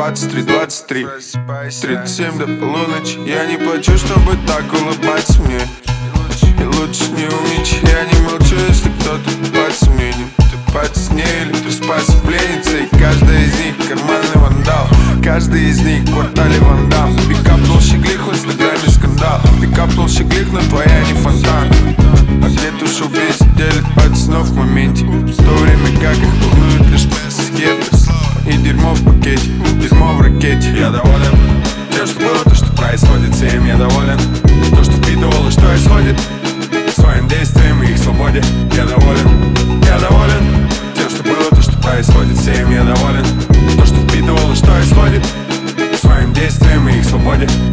23, 37 до полуночи. Я не плачу, чтобы так улыбаться мне. И лучше не умничай, я не молчу, если кто-то под мнением. Ты под с ней или ты спать с пленницей. Каждая из них карманный вандал, каждый из них в квартале вандам. Пикапнул щеглих в инстаграме скандал. Пикапнул щеглих, но твоя не фонтан. А где-то шоу-биз делит пацанов в моменте, в то время как их волнует лишь скептик и дерьмо в пакете, дерьмо в ракете. Я доволен тем, что было, то, что происходит, всем я доволен. То, что впитывал и что исходит, своим действием и их свободе. Я доволен тем, что было, то, что происходит, всем я доволен. То, что впитывал и что исходит, своим действием и их свободе.